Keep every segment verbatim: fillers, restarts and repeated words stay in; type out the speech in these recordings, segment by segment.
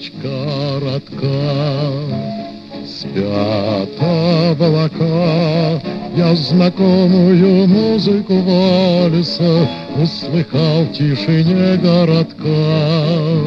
ночь коротка, спят облака. Я знакомую музыку вальса услыхал в тишине городка.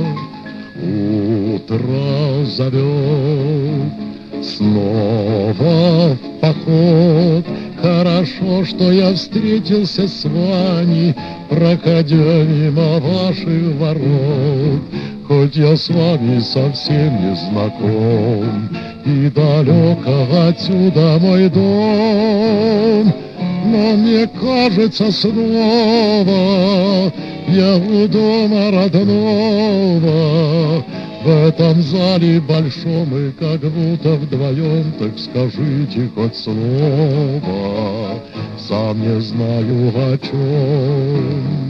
Утро зовет снова в поход. Хорошо, что я встретился с вами, проходя мимо ваших ворот. Хоть я с вами совсем не знаком, и далеко отсюда мой дом, но мне кажется снова я у дома родного. В этом зале большом мы как будто вдвоем, так скажите хоть слово, сам не знаю о чем.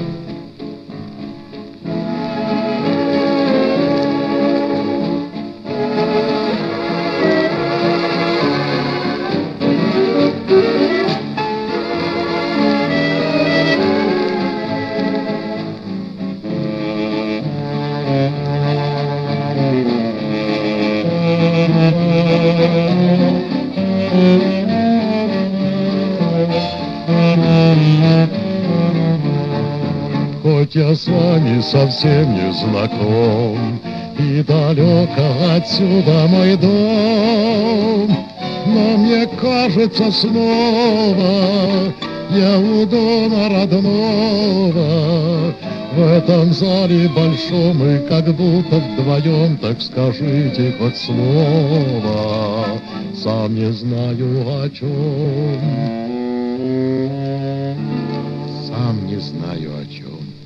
Хоть я с вами совсем не знаком, и далеко отсюда мой дом, но мне кажется снова я у дома родного. В этом зале большом мы как будто вдвоем, так скажите хоть слово, сам не знаю о чем. Сам не знаю о чем.